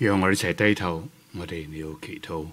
讓我哋一齊低頭，我哋要祈禱。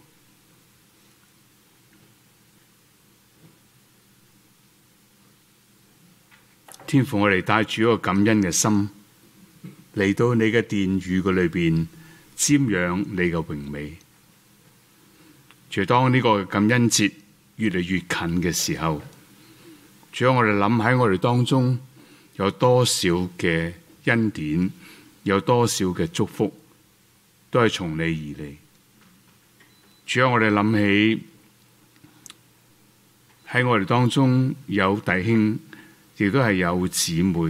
天父，我哋帶住一個感恩嘅心嚟到你嘅殿宇嘅裏邊瞻仰你嘅榮美。就當呢個感恩節越嚟越近嘅時候，主要我哋諗喺我哋當中有多少嘅恩典，有多少嘅祝福，都係從你而嚟。主要我哋諗起喺我哋當中有弟兄，亦都係有姊妹，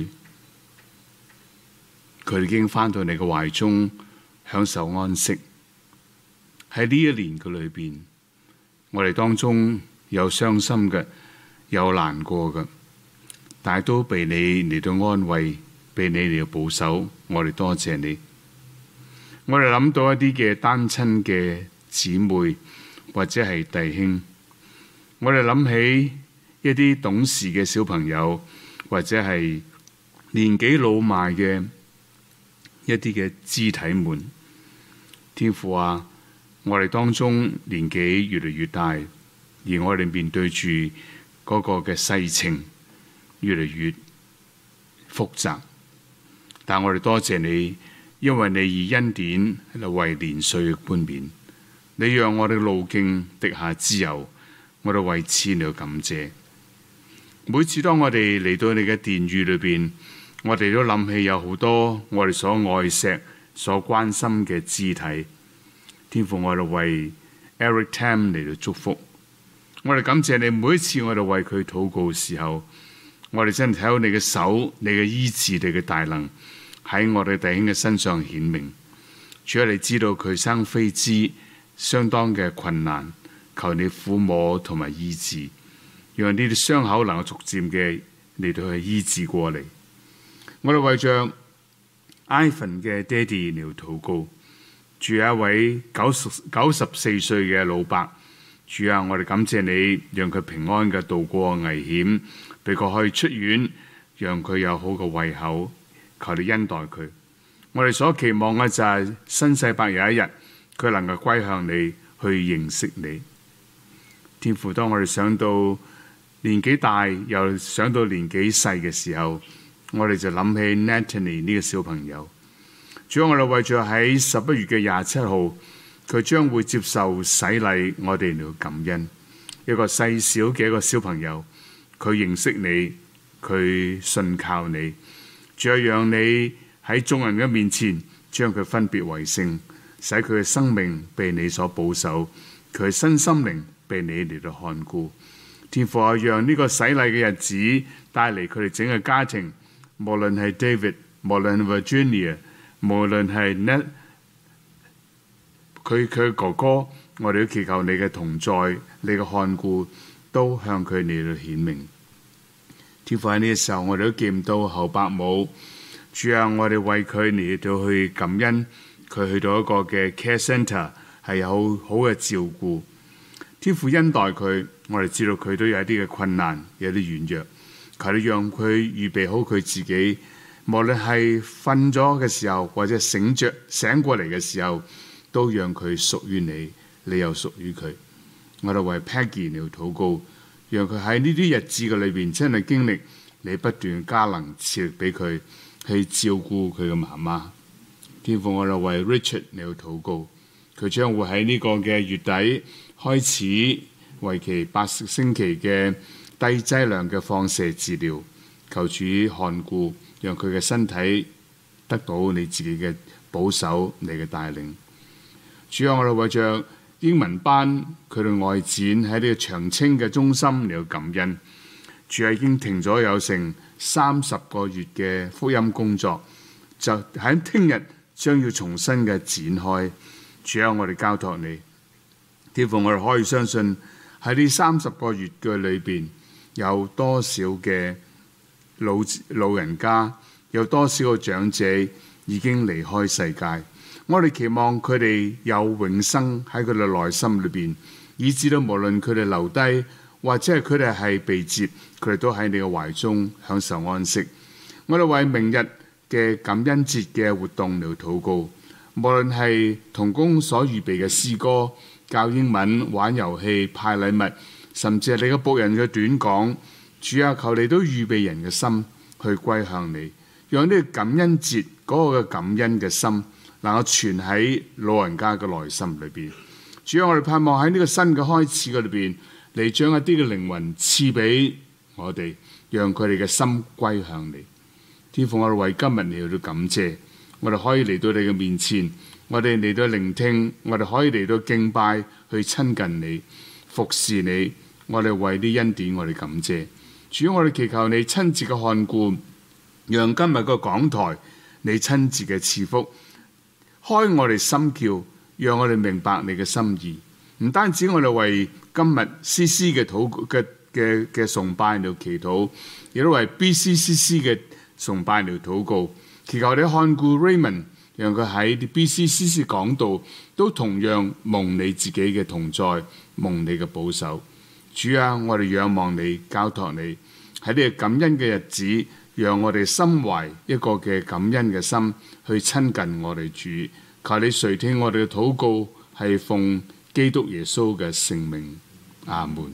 佢哋已經返到你嘅懷中，享受安息。喺呢一年嘅裏邊，我哋當中有傷心嘅，有難過嘅，但係都被你嚟到安慰，被你嚟到保守。我哋多謝你。我哋諗到一啲嘅單親嘅姊妹或者係弟兄，我哋諗起一啲懂事嘅小朋友，或者係年紀老邁嘅一啲嘅肢體們。天父啊，我哋當中年紀越嚟越大，而我哋面對住嗰個嘅世情越嚟越複雜，但我哋多謝你，因為你以恩典嚟為年歲冠冕，你讓我哋路徑滴下脂油，我哋為此嚟感謝。每次當我哋嚟到你嘅殿宇裏邊，我哋都諗起有好多我哋所愛錫、所關心嘅肢體。天父，我哋為 Eric Tam 嚟到祝福，我哋感謝你。每一次我哋為佢禱告嘅時候，我哋真係睇到你嘅手、你嘅醫治、你嘅大能喺我哋弟兄嘅身上顯明。主啊，你知道佢生痱滋相當嘅困難，求你撫摸同埋醫治，讓呢啲傷口能夠逐漸嘅嚟到去醫治過嚟。我哋為着 Ivan 嘅爹哋嚟禱告。主啊，一位94歲嘅老伯，主啊，我哋感謝你，讓佢平安嘅度過危險，俾佢可以出院，讓佢有好嘅胃口，求你恩待佢。我哋所期望嘅就係新世伯有一日，佢能夠歸向你，去認識你。天父，當我哋想到年紀大，又想到年紀細嘅時候，我哋就諗起 Natalie 呢個小朋友。主要我哋為咗喺11月嘅27號，佢將會接受洗禮，我哋嚟感恩。一個細小嘅一個小朋友，佢認識你，佢信靠你，主要讓你喺眾人嘅面前將佢分別為聖，使佢嘅生命被你所保守，佢嘅身心靈被你嚟到看顧。天父啊，讓呢個洗禮嘅日子帶嚟佢哋整個家庭，無論係 David， 無論係 Virginia，無論係佢哥哥，我哋都祈求你嘅同在，你嘅看顧都向佢嚟到顯明。天父，喺呢個時候，我哋都見唔到侯伯母，主啊，我哋為佢嚟到去感恩，佢去到一個嘅 care centre 係有好嘅照顧。天父恩待佢，我哋知道佢都有一啲嘅困難，有啲軟弱，求你讓佢預備好佢自己。無論係瞓咗嘅時候，或者醒過嚟嘅時候，都讓佢屬於你，你又屬於佢。我哋為 Peggy 嚟禱告，讓佢喺呢啲日子嘅裏邊真係經歷你不斷加能賜力俾佢去照顧佢嘅媽媽。天父，我哋為 Richard 嚟禱告，佢將會喺呢個嘅月底開始為期8星期嘅低劑量嘅放射治療，求主看顧，讓佢嘅身體得到你自己嘅保守，你嘅帶領。主啊，我哋為着英文班佢哋外展喺呢個長青嘅中心嚟到感恩。主啊，已經停咗有成30個月嘅福音工作，就喺聽日將要重新嘅展開。主啊，我哋交託你。天父，我哋可以相信喺呢30個月嘅裏邊，有多少嘅老人家，有多少個長者已經離開世界。我哋期望佢哋有永生喺佢哋內心裏邊，以至到無論佢哋留低，或者係佢哋係被接，佢哋都喺你嘅懷中享受安息。我哋為明日嘅感恩節嘅活動嚟禱告，無無論係同工所預備嘅詩歌、教英文、玩遊戲、派禮物，甚至係你嘅僕人嘅短講，主啊，求你都預備人嘅心去歸向你，讓呢個感恩節嗰個嘅感恩嘅心能夠存喺老人家嘅內心裏邊。主啊，我哋盼望喺呢個新嘅開始嘅裏邊，你將一啲嘅靈魂賜俾我哋，讓佢哋嘅心歸向你。天父，我哋為今日嚟到感謝，我哋可以嚟到你嘅面前，我哋嚟到聆聽，我哋可以嚟到敬拜，去親近你，服侍你。我哋為啲恩典，我哋感謝。主，我哋祈求你親自嘅看顧，讓今日個講台你親自嘅賜福，開我哋心竅，讓我哋明白你嘅心意。唔單止我哋為今日詩詩嘅崇拜嚟祈禱，亦都為 BCCC 嘅崇拜嚟禱告，祈求你看顧 Raymond， 讓佢喺 BCCC 講道都同樣蒙你自己嘅同在，蒙你嘅保守。主啊，我哋仰望你，交託你喺呢個感恩嘅日子，讓我哋心懷一個嘅感恩嘅心去親近我哋主。求你垂聽我哋嘅禱告，係奉基督耶穌嘅聖名，阿門。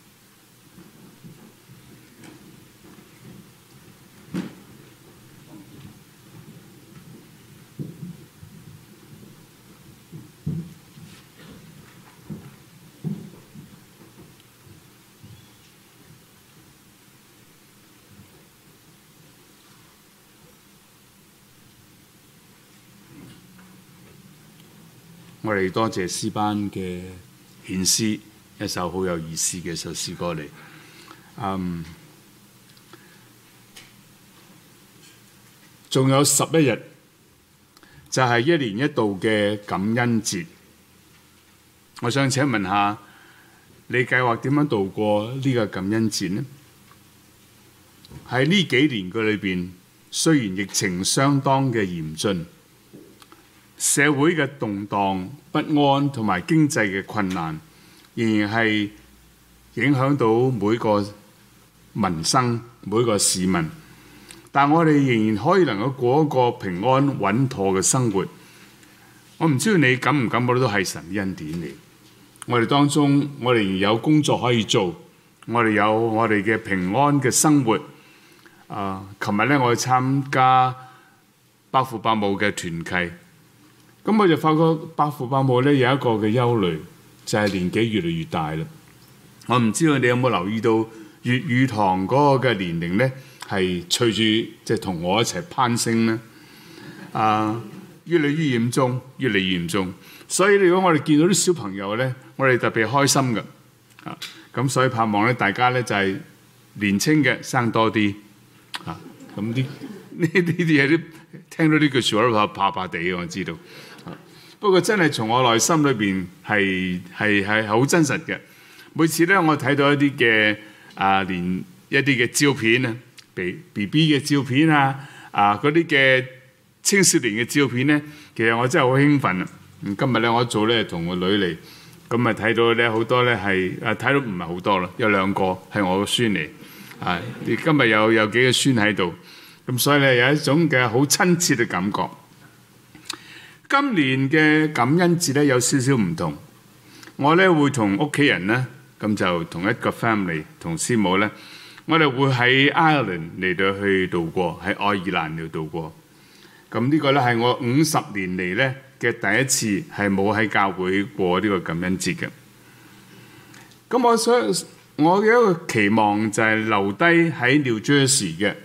我哋多謝詩班嘅獻詩，一首好有意思嘅一首詩歌嚟。仲有11日就係1年1度嘅感恩節。我想請問下，你計劃點樣度過呢個感恩節呢？喺呢幾年嘅裏邊，雖然疫情相當嘅嚴峻，社會嘅動盪不安同埋經濟嘅困難，仍然係影響到每個民生、每個市民。但我哋仍然可以能夠過一個平安穩妥嘅生活。我唔知道你感唔感覺到都係神恩典嚟。我哋當中，我哋仍然有工作可以做，我哋有我哋嘅平安嘅生活。琴日咧，我去參加百父百母嘅團契。咁我就發覺百父百母咧有一個嘅憂慮，就係年紀越嚟越大啦。我唔知道你有冇留意到粵語堂嗰個嘅年齡咧係隨住即係同我一齊攀升咧，越嚟越嚴重，越嚟越嚴重。所以如果我哋見到啲小朋友咧，我哋特別開心嘅。咁所以盼望咧大家咧就係年青嘅生多啲。咁呢啲嘢都聽到呢句説話都怕怕地嘅，我知道。不過真係從我內心裏邊係好真實嘅。每次咧我睇到一啲嘅連一啲嘅照片啊，BB 嘅照片啊，嗰啲嘅青少年嘅照片咧，其實我真係好興奮啊！今日咧我一早咧同個女嚟，咁啊睇到咧好多咧係睇到唔係好多啦，有2個係我個孫嚟。今日有幾個孫喺度，咁所以咧有一種嘅好親切嘅感覺。今年嘅感恩節咧有少少唔同，我咧會同屋企人咧，咁就同一個 family 同師母咧，我哋會喺 Ireland 嚟到去度過，喺愛爾蘭嚟度過。咁呢個咧係我50年嚟咧嘅第一次係冇喺教會過呢個感恩節嘅。咁我嘅一個期望就係留低喺 New Jersey 嘅，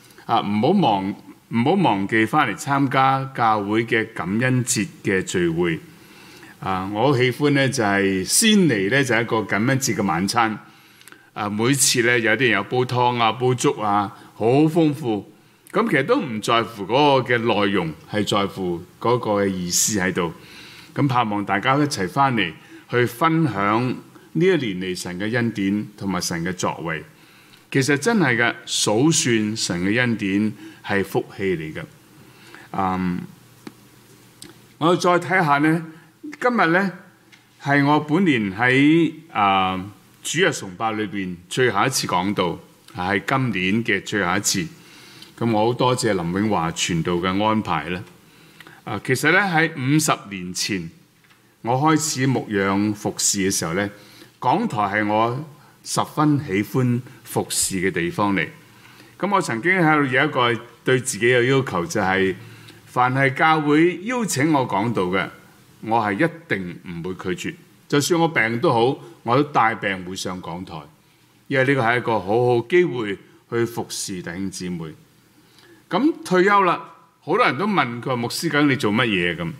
唔好忘記翻嚟參加教會嘅感恩節嘅聚會。我好喜歡咧就係先嚟咧就係一個感恩節嘅晚餐。每次咧有啲人有煲湯啊、煲粥啊，好豐富。咁其實都唔在乎嗰個嘅內容，係在乎嗰個嘅意思喺度。咁盼望大家一齊翻嚟去分享呢一年嚟神嘅恩典同埋神嘅作為。其實真係嘅，數算神嘅恩典係福氣嚟嘅。我再睇下呢，今日呢係我本年喺主日崇拜裏邊最後一次講道，係今年嘅最後一次。咁我好多謝林永華傳道嘅安排啦。 其實咧喺50年前，我開始牧養服侍嘅時候咧，講台係我十分喜歡服侍嘅地方嚟。咁我曾經喺度有一個對自己嘅要求，就係凡係教會邀請我講道嘅，我係一定唔會拒絕。就算我病都好，我都帶病會上講台，因為呢個係一個好好機會去服侍弟兄姊妹。咁退休啦，好多人都問佢話：牧師，究竟你做乜嘢咁？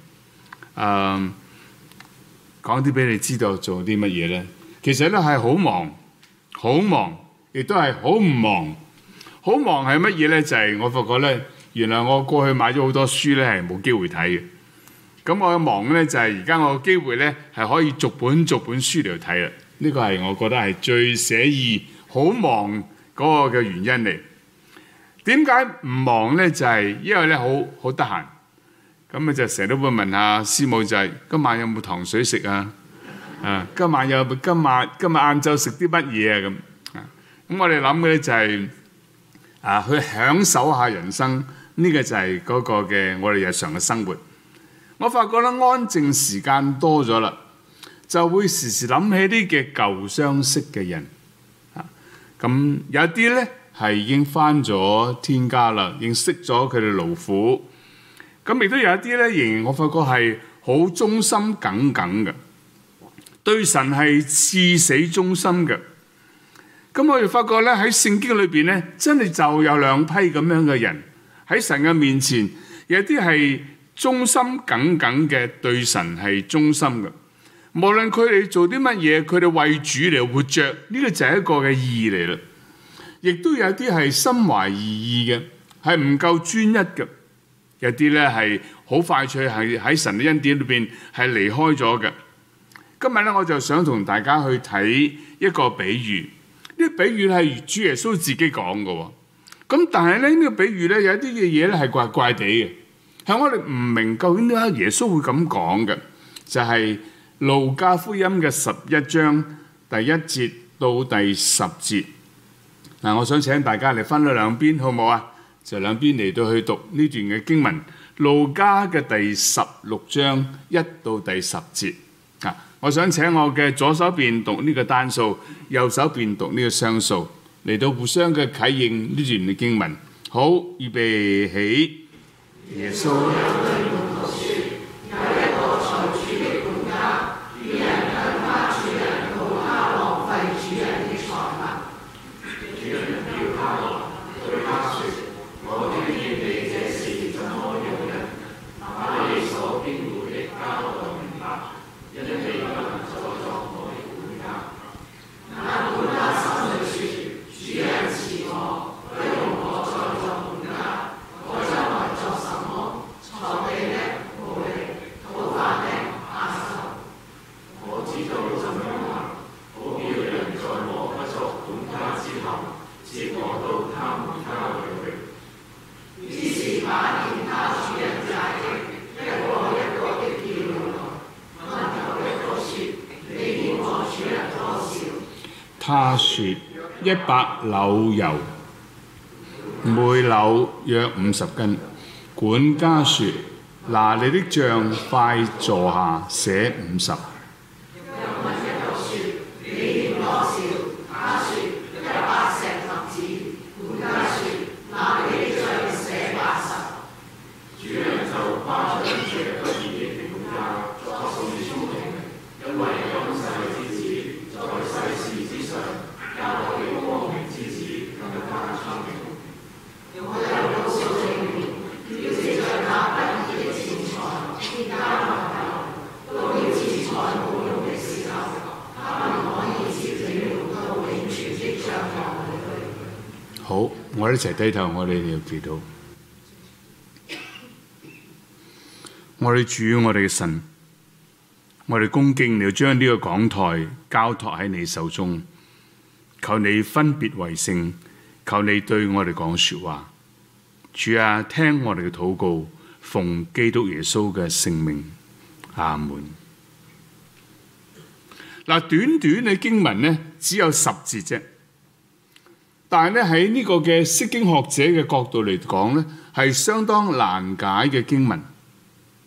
講啲俾你知道做啲乜嘢咧？其實咧係好忙，好忙，亦都係好唔忙。好忙係乜嘢咧？就係我發覺咧，原來我過去買咗好多書咧係冇機會睇嘅。咁我嘅忙咧就係而家我嘅機會咧係可以逐本逐本書嚟睇啦。呢個係我覺得係最寫意好忙嗰個嘅原因嚟。點解唔忙咧？就係因為咧好得閒。咁啊就成日都會問下師母，就係今晚有冇糖水食啊？今日晏晝食啲乜嘢啊？咁我哋諗嘅咧就係去享受下人生，呢個就係嗰個嘅我哋日常嘅生活。我發覺咧安靜時間多咗啦，就會時時諗起啲嘅舊相識嘅人。咁有啲咧係已經返咗天家啦，認識咗佢哋勞苦。咁亦都有一啲咧，仍然我發覺係好忠心耿耿嘅，對神係至死忠心嘅。咁我哋發覺咧喺聖經裏邊咧，真係就有兩批咁樣嘅人喺神嘅面前，有啲係忠心耿耿嘅，對神係忠心嘅。無論佢哋做啲乜嘢，佢哋為主嚟活着，呢個就係一個嘅意義嚟啦。亦都有啲係心懷二意嘅，係唔夠專一嘅。有啲咧係好快脆，係喺神嘅恩典裏邊係離開咗嘅。今日咧，我就想同大家去睇一個比喻。呢個比喻係主耶穌自己講嘅。咁但係咧，呢個比喻咧有啲嘅嘢咧係怪怪地嘅，係我哋唔明究竟點解耶穌會咁講嘅。就係路加福音嘅11章第1節到第10節。嗱，我想請大家嚟分咗兩邊，好唔好啊？就兩邊嚟到去讀呢段嘅經文，路加嘅第16章1到第10節。我想請我嘅左手邊讀呢個單數，右手邊讀呢個雙數，嚟到互相嘅啟應呢段嘅經文。好，預備起。耶穌他說100簍油，每簍約50斤。管家說：拿你的賬，快坐下，寫50。好，我哋一齊低頭，我哋要祈禱。我哋主，我哋嘅神，我哋恭敬你，將呢個講台交託喺你手中，求你分別為聖，求你對我哋講說話。主啊，聽我哋嘅禱告，奉基督耶穌嘅聖名，阿門。嗱，短短嘅經文呢，只有10節啫。但係咧喺呢個嘅釋經學者嘅角度嚟講咧，係相當難解嘅經文。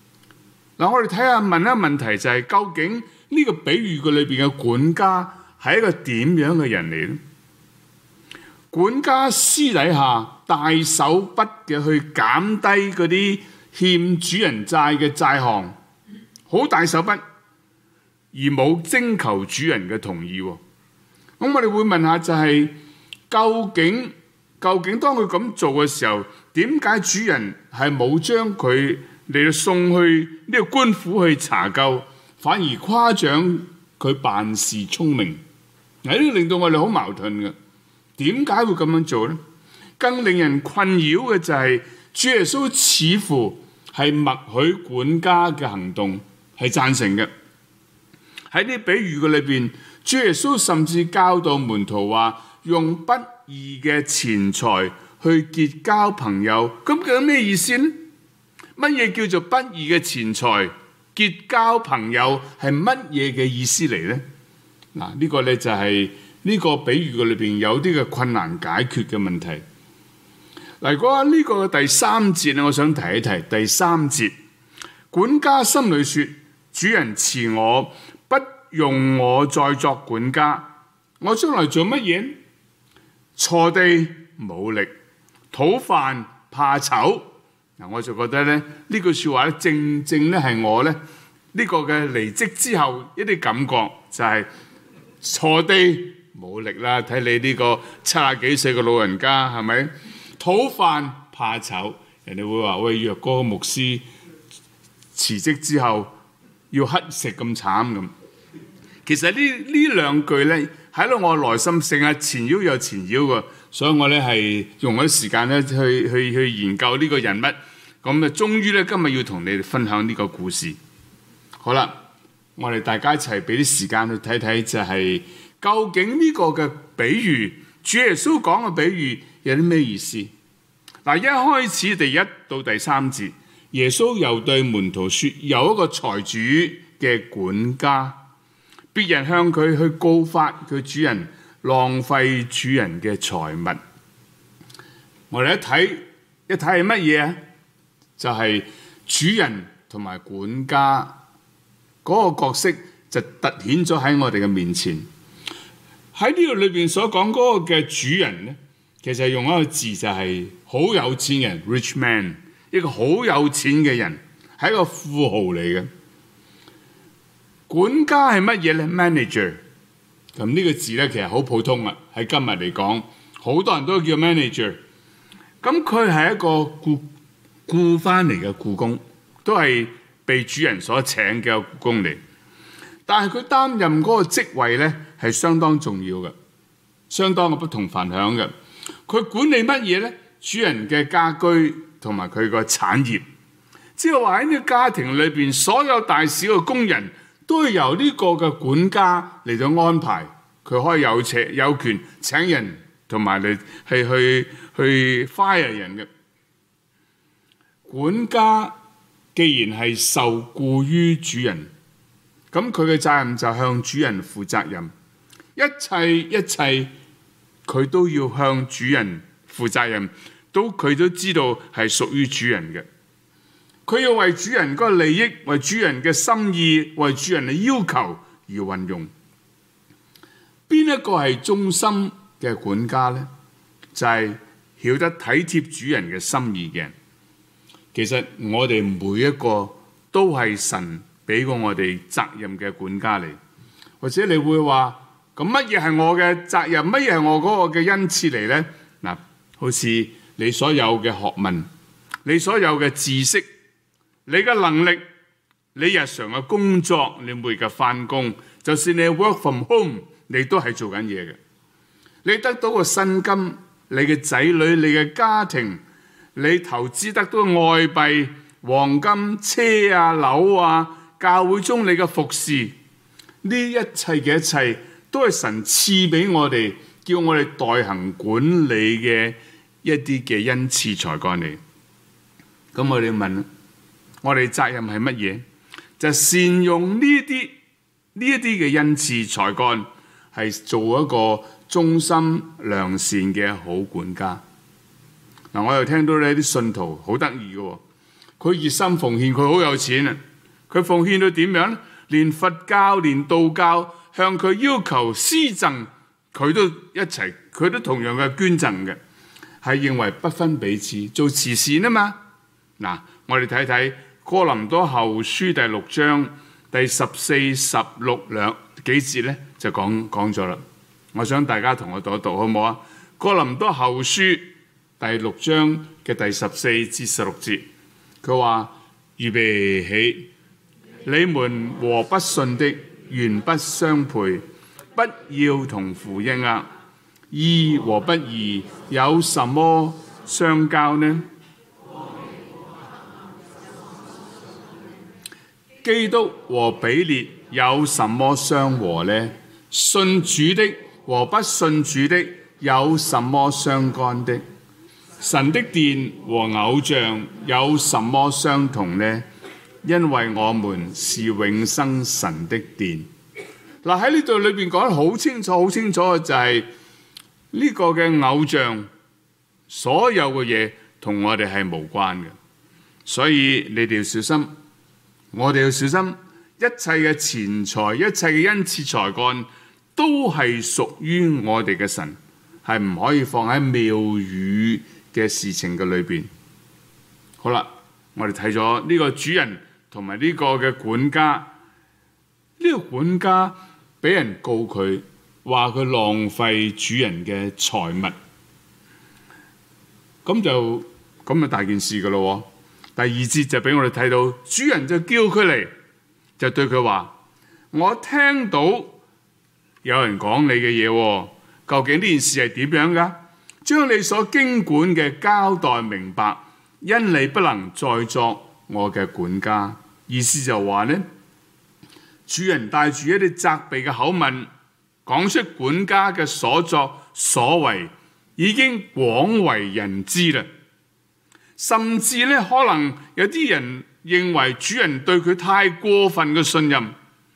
嗱，我哋睇下問一個問題就係，究竟呢個比喻嘅裏邊嘅管家係一個點樣嘅人嚟呢？管家私底下大手筆嘅去減低嗰啲欠主人債嘅債項，好大手筆，而冇徵求主人嘅同意。咁我哋會問下就係，究竟當佢咁做嘅時候，點解主人係冇將佢嚟到送去呢個官府去查究，反而誇獎佢辦事聰明？嗱，呢個令到我哋好矛盾嘅。點解會咁樣做呢？更令人困擾嘅就係，主耶穌似乎係默許管家嘅行動，係贊成嘅。喺呢比喻嘅裏邊，主耶穌甚至教導門徒話，用不義嘅錢財去結交朋友。咁究竟咩意思呢？乜嘢叫做不義嘅錢財結交朋友？係乜嘢嘅意思嚟呢？嗱，呢個呢就係呢個比喻嘅裏邊有啲嘅困難解決嘅問題。嗱，如果呢個第三節我想提一提。第三節，管家心裏說：主人辭我，不用我再作管家，我將來做乜嘢？鋤地冇力，討飯怕醜。嗱，我就覺得咧，呢句説話咧，正正咧係我咧呢個嘅離職之後一啲感覺，就係鋤地冇力啦。睇你呢個70幾歲嘅老人家係咪？討飯怕醜，人哋會話：喂，若果牧師辭職之後要乞食咁慘咁。其實呢兩句咧喺到我內心成日纏繞又纏繞嘅，所以我咧係用咗時間咧去研究呢個人物。咁啊，終於咧今日要同你哋分享呢個故事。好啦，我哋大家一齊俾啲時間去睇睇，就係究竟呢個嘅比喻，主耶穌講嘅比喻有啲咩意思？嗱，一開始第1到第3節，耶穌又對門徒說：有一個財主嘅管家，別人向佢去告發佢主人浪費主人嘅財物。我哋一睇係乜嘢啊？就係主人同埋管家嗰個角色就凸顯咗喺我哋嘅面前。喺呢度裏邊所講嗰個嘅主人咧，其實用一個字就係好有錢人 ，rich man， 一個好有錢嘅人，係一個富豪嚟嘅。管家係乜嘢咧 ？manager。咁呢個字咧其實好普通啊，喺今日嚟講，好多人都叫 manager。咁佢係一個僱翻嚟嘅僱工，都係被主人所請嘅僱工嚟。但係佢擔任嗰個職位咧係相當重要嘅，相當嘅不同凡響嘅。佢管理乜嘢咧？主人嘅家居同埋佢個產業，即係話喺呢個家庭裏邊，所有大小嘅工人都係由呢個嘅管家嚟到安排。佢可以有權請人，同埋嚟係去 fire 人嘅。管家既然係受僱於主人，咁佢嘅責任就向主人負責任，一切佢都要向主人負責任，佢都知道係屬於主人嘅。佢要為主人嗰個利益，為主人嘅心意，為主人嘅要求而運用。邊一個係忠心嘅管家呢？就係曉得體貼主人嘅心意嘅人。其實我哋每一個都係神俾過我哋責任嘅管家嚟。或者你會話：咁乜嘢係我嘅責任？乜嘢係我嗰個嘅恩賜嚟呢？嗱，好似你所有嘅學問，你所有嘅知識，你嘅能力，你日常嘅工作，你每日嘅返工，就算你 work from home， 你都係做緊嘢嘅。你得到個薪金，你嘅仔女，你嘅家庭，你投資得到外幣、黃金、車啊、樓啊，教會中你嘅服侍，呢一切嘅一切都係神賜俾我哋，叫我哋代行管理嘅一啲嘅恩賜才幹嚟。咁我哋問，我哋責任係乜嘢？就善用呢啲嘅恩賜才幹，係做一個忠心良善嘅好管家。嗱，我又聽到呢啲信徒好得意嘅，佢熱心奉獻，佢好有錢啊， 佢奉獻到點樣呢？連佛教、連道教向佢要求施贈，佢都一齊，佢都同樣嘅捐贈嘅，係認為不分彼此，做慈善啊嘛。嗱，我哋睇睇哥林多後書第6章第14、16幾節咧，就講咗啦。我想大家同我讀一讀好唔好啊？哥林多後書第6章嘅第14至16節，佢話：預備起，你們和不信的原不相配，不要同負一軛。義和不義有什麼相交呢？基督和比列有什麼相和呢？信主的和不信主的有什麼相干的？神的殿和偶像有什麼相同呢？因為我們是永生神的殿。嗱，喺呢度裏邊講得好清楚，好清楚嘅就係呢個嘅偶像，所有嘅嘢同我哋係無關嘅。所以你哋要小心，我哋要小心，一切嘅錢財、一切嘅恩賜才幹，都係屬於我哋嘅神，係唔可以放喺廟宇嘅事情嘅裏邊。好啦，我哋睇咗呢個主人同埋呢個嘅管家，呢個管家俾人告佢，話佢浪費主人嘅財物，咁就大件事噶咯。第2節就俾我哋睇到，主人就叫佢嚟，就對佢話：我聽到有人講你嘅嘢，究竟呢件事係點樣噶？將你所經管嘅交代明白，因你不能再作我嘅管家。意思就話呢，主人帶住一啲責備嘅口吻，講出管家嘅所作所為已經廣為人知啦。甚至呢，可能有啲人認為主人對佢太過分嘅信任。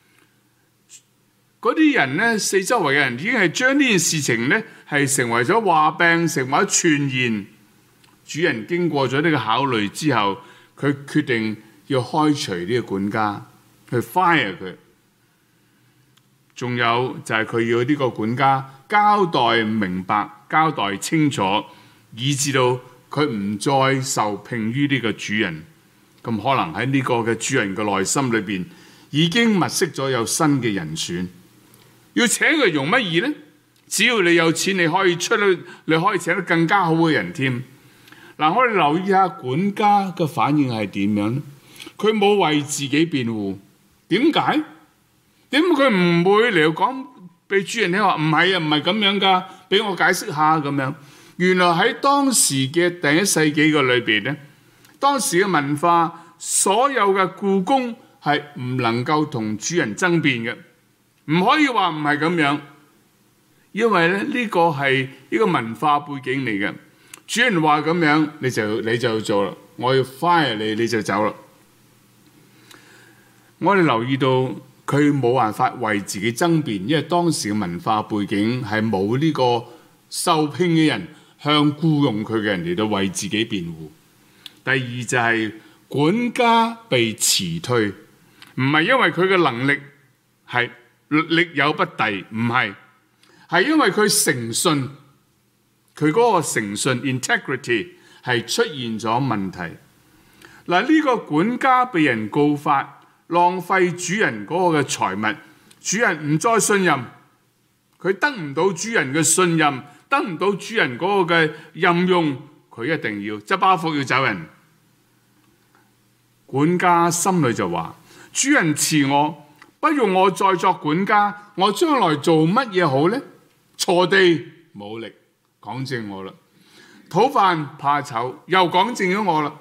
嗰啲人呢，四周圍嘅人已經係將呢件事情呢係成為咗話柄，成為咗傳言。主人經過咗呢個考慮之後，佢決定要開除呢個管家，去 fire 佢。仲有就係佢要呢個管家交代明白、交代清楚，以至到佢唔再受聘於呢個主人。咁可能喺呢個嘅主人嘅內心裏邊，已經物色咗有新嘅人選。要請佢容乜易呢？只要你有錢，你可以出去，你可以請得更加好嘅人添。嗱，我哋留意下管家嘅反應係點樣呢？佢冇為自己辯護，點解？點解佢唔會嚟講俾主人聽話？唔係啊，唔係咁樣噶，俾我解釋下咁樣。原來喺當時嘅第1世紀嘅裏邊咧，當時嘅文化，所有嘅僱工係唔能夠同主人爭辯嘅，唔可以話唔係咁樣，因為咧呢個係一個文化背景嚟嘅。主人話咁樣，你就要做啦。我要 fire 你，你就走啦。我哋留意到佢冇辦法為自己爭辯，因為當時嘅文化背景係冇呢個受聘嘅人向僱用佢嘅人嚟到為自己辯護。第二就係管家被辭退，唔係因為佢嘅能力係力有不逮，唔係，係因為佢誠信，佢嗰個誠信 integrity 係出現咗問題。嗱，呢個管家被人告發浪費主人嗰個嘅財物，主人唔再信任，佢得唔到主人嘅信任，得唔到主人嗰個嘅任用，佢一定要執包袱要走人。管家心裏就話：主人辭我，不用我再作管家，我將來做乜嘢好呢？鋤地冇力，講正我啦；討飯怕醜，又講正咗我啦。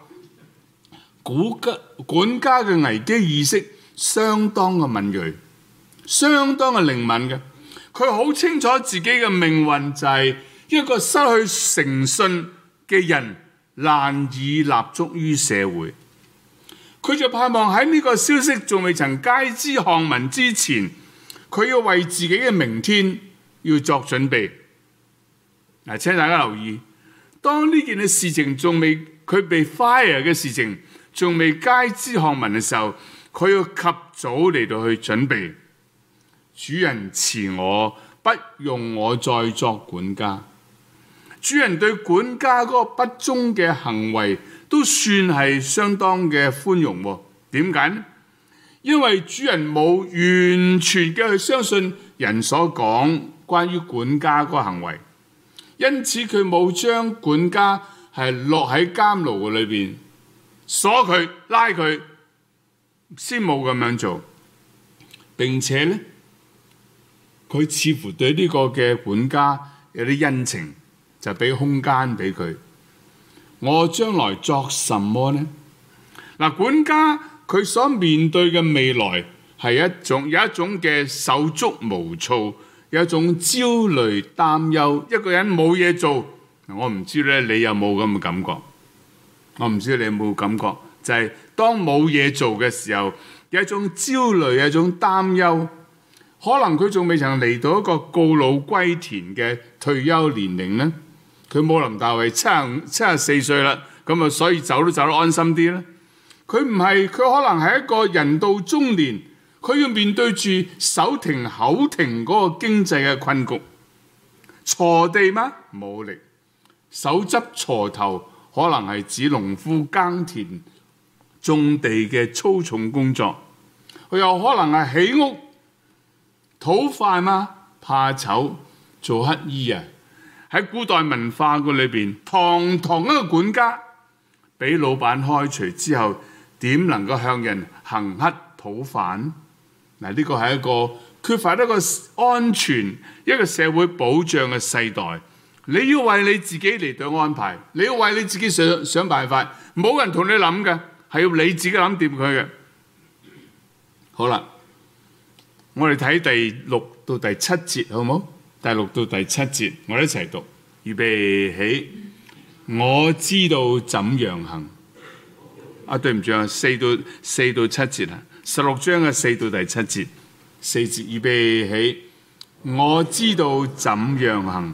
管家嘅危機意識相當嘅敏銳，相當嘅靈敏嘅。佢好清楚自己嘅命運就係一個失去誠信嘅人，難以立足於社會。佢就盼望喺呢個消息仲未曾街知巷聞之前，佢要為自己嘅明天要作準備。嗱，請大家留意，當呢件嘅事情仲未佢被 fire 嘅事情仲未街知巷聞嘅時候， 佢要及早嚟到去準備。主人辭我，不用我再作管家。主人對管家嗰個不忠嘅行為都算係相當嘅寬容喎。點解呢？因為主人冇完全嘅去相信人所講關於管家嗰個行為，因此佢冇將管家係落喺監牢嘅裏邊鎖佢拉佢，先冇咁樣做。並且呢，佢似乎對呢個嘅管家有啲恩情，就俾空間俾佢。我將來作什麼呢？嗱，管家佢所面對嘅未來係有一種嘅手足無措，有一種焦慮擔憂。一個人冇嘢做，我唔知咧你有冇咁嘅感覺？我唔知你有冇感覺，就係當冇嘢做嘅時候，有一種焦慮，有一種擔憂。可能佢仲未曾嚟到一個告老歸田嘅退休年齡呢。佢武林大衛74歲啦，咁啊，所以走都走得安心啲啦。佢唔係，佢可能係一個人到中年，佢要面對住手停口停嗰個經濟嘅困局。鋤地嗎？冇力。手執鋤頭，可能係指農夫耕田種地嘅粗重工作。佢又可能係起屋討飯嗎？怕醜，做乞衣啊！喺古代文化個裏邊，堂堂一個管家，俾老闆開除之後，點能夠向人行乞討飯？嗱，呢個係一個缺乏一個安全、一個社會保障嘅世代。你要為你自己嚟到安排，你要為你自己想辦法，冇人同你諗嘅，係要你自己諗掂佢嘅。好啦，我哋睇第6到第7節，好冇？第6到第7節，我哋一齊讀。預備起，我知道怎樣行。對唔住啊，4到7節啊，16章嘅4到第7節，4節預備起，我知道怎樣行。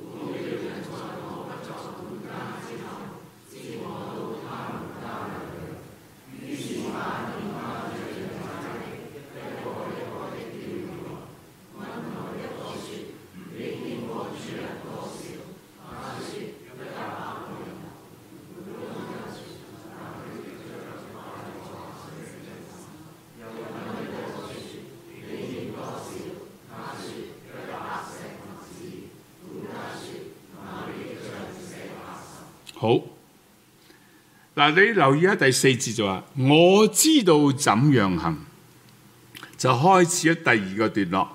好，嗱，你留意下第4節就話，我知道怎樣行，就開始咗第二個段落。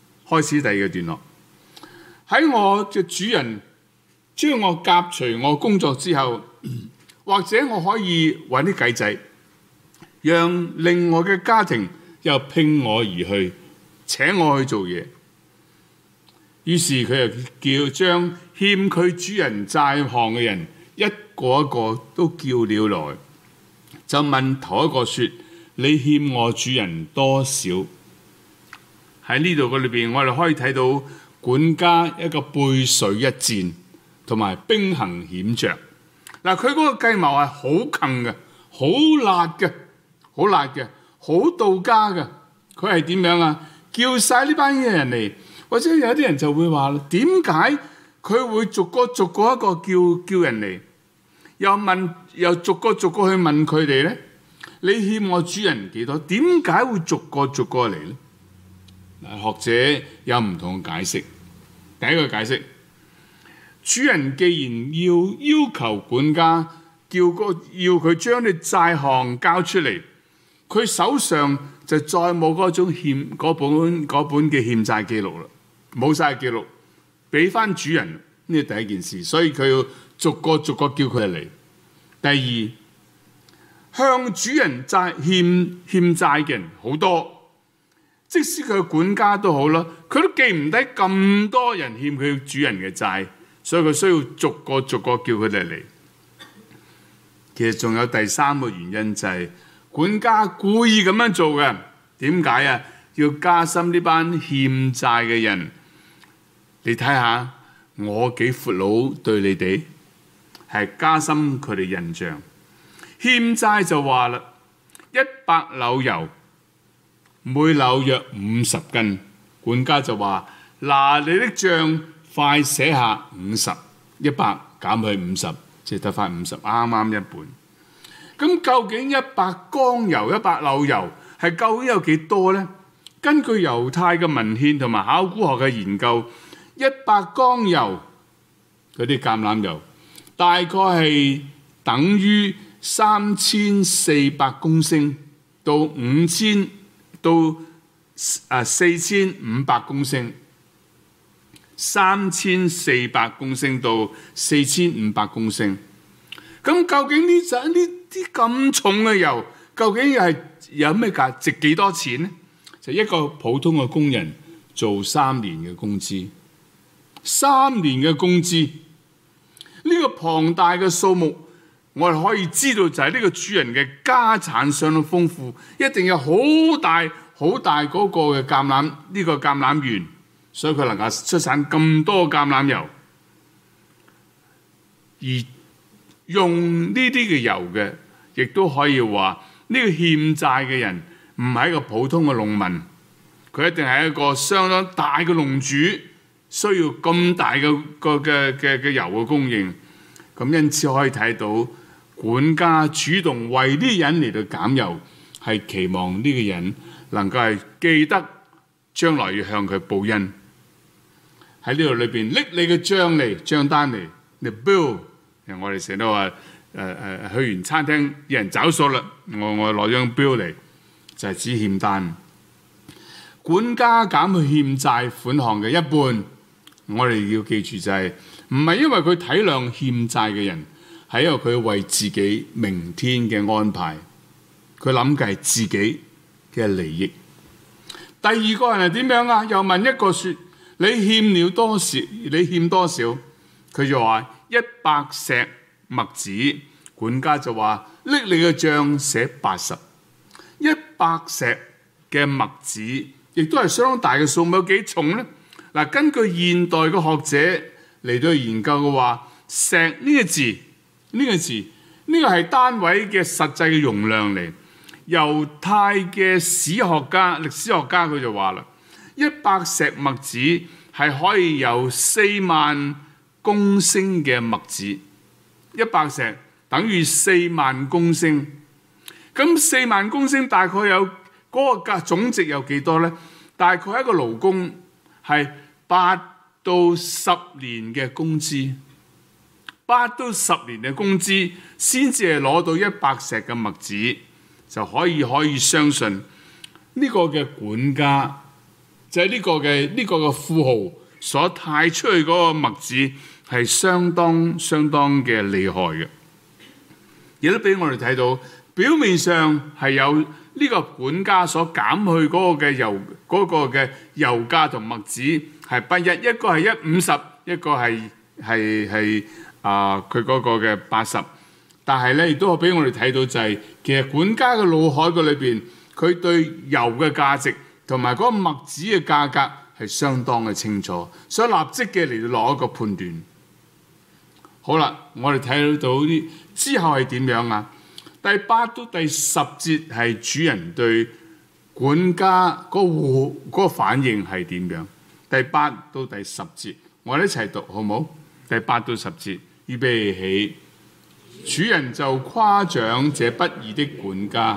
喺我嘅主人將我革除我工作之後，或者我可以揾啲計仔，讓另外嘅家庭又聘我而去，請我去做嘢。於是佢又叫將欠佢主人債項嘅人一個一個都叫了來，就問頭一個說：你欠我主人多少？喺呢度嘅裏邊，我哋可以睇到管家一個背水一戰，同埋兵行險着。嗱，佢嗰個計謀係好近嘅，好辣嘅，好到家嘅。佢係點樣啊？叫晒呢班嘅人嚟，或者有啲人就會話啦，點解佢會逐個一個叫人嚟，又逐個去問佢哋咧？你欠我主人幾多？點解會逐個嚟咧？學者有唔同嘅解釋。第一個解釋，主人既然要求管家要佢將啲債項交出嚟，佢手上就再冇嗰種嗰本嘅欠債記錄啦，冇晒記錄，俾翻主人，呢係第一件事，所以佢要逐個叫佢嚟。第二，向主人欠債嘅人好多。即使佢係管家都好啦，佢都記唔低咁多人欠佢主人嘅債，所以佢需要逐個叫佢哋嚟。其實仲有第三個原因就係管家故意咁樣做嘅。點解啊？要加深呢班欠債嘅人。你睇下我幾闊佬對你哋，係加深佢哋印象。欠債就話啦， 100簍油，每簍約50斤。管家就話：拿你的賬，快寫下50，100減去50，即係得返50，啱啱一半。咁究竟100缸油、100簍油係究竟有幾多呢？根據猶太嘅文獻同埋考古學嘅研究，100缸油嗰啲橄欖油大概係等於3400公升到5000到4500公升，3400公升到4500公升。咁究竟呢啲咁重嘅油，究竟係有咩價值幾多錢呢？就一個普通嘅工人做3年嘅工資，3年嘅工資，呢個龐大嘅數目，我哋可以知道就係呢個主人嘅家產相當豐富，一定有好大嗰個嘅橄欖，呢個橄欖園，所以佢能夠出產咁多橄欖油，而用呢啲嘅油嘅，亦都可以話呢個欠債嘅人唔係一個普通嘅農民，佢一定係一個相當大嘅農主，需要咁大嘅油嘅供應。咁因此可以睇到管家主動為呢啲人嚟到減油，係期望呢個人能夠係記得將來要向佢報恩。喺呢度裏邊拎你嘅帳單嚟，你 bill。我哋成日都話去完餐廳有人找數啦，我攞張 bill 嚟，就係指欠單。管家減去欠債款項嘅一半，我哋要記住就係唔係因為佢體諒欠債嘅人，係因為佢為自己明天嘅安排，佢諗嘅係自己嘅利益。第二個人係點樣啊？又問一個說：你欠多少？佢就話100石麥子。管家就話：拎你嘅帳寫80。100石嘅麥子，亦都係相當大嘅數目，有幾重呢？嗱，根據現代嘅學者嚟到研究嘅話，石呢個字，呢個係單位嘅實際嘅容量嚟。猶太嘅歷史學家佢就話啦，100石麥子係可以有4萬公升嘅麥子，100石等於4萬公升。咁4萬公升大概有嗰個總值有幾多呢？大概一個勞工係8到10年嘅工資，8到10年嘅工資先至係攞到100石嘅麥子，就可以相信呢個嘅管家就係呢個嘅富豪所派出去嗰個麥子係相當嘅厲害嘅。亦都俾我哋睇到，表面上係有呢個管家所減去嗰個嘅油價同麥子係不一，一個係150，一個係佢嗰個嘅80。但係咧，亦都俾我哋睇到就係、其實管家嘅腦海裏邊，佢對油嘅價值同埋嗰個麥子嘅價格係相當嘅清楚，所以立即嘅嚟到落一個判斷。好啦，我哋睇到啲之後係點樣啊？第8到第10節係主人對管家嗰個反應係點樣？第8到第10節，我哋一齊讀好唔好？第8到10節，預備起。主人就誇獎這不義的管家。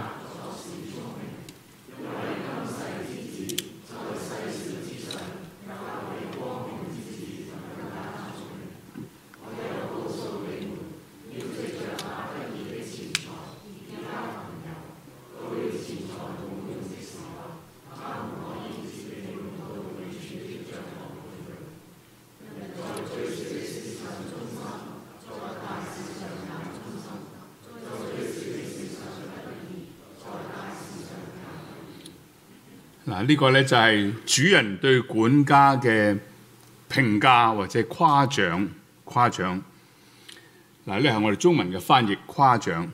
嗱，呢個咧就係主人對管家嘅評價或者誇獎。嗱，呢係我哋中文嘅翻譯，誇獎。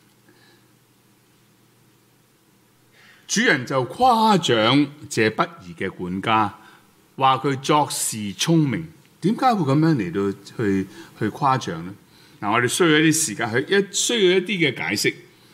主人就誇獎這不義嘅管家，話佢作事聰明。點解會咁樣嚟到去誇獎呢？嗱，我哋需要一啲時間需要一啲嘅解釋。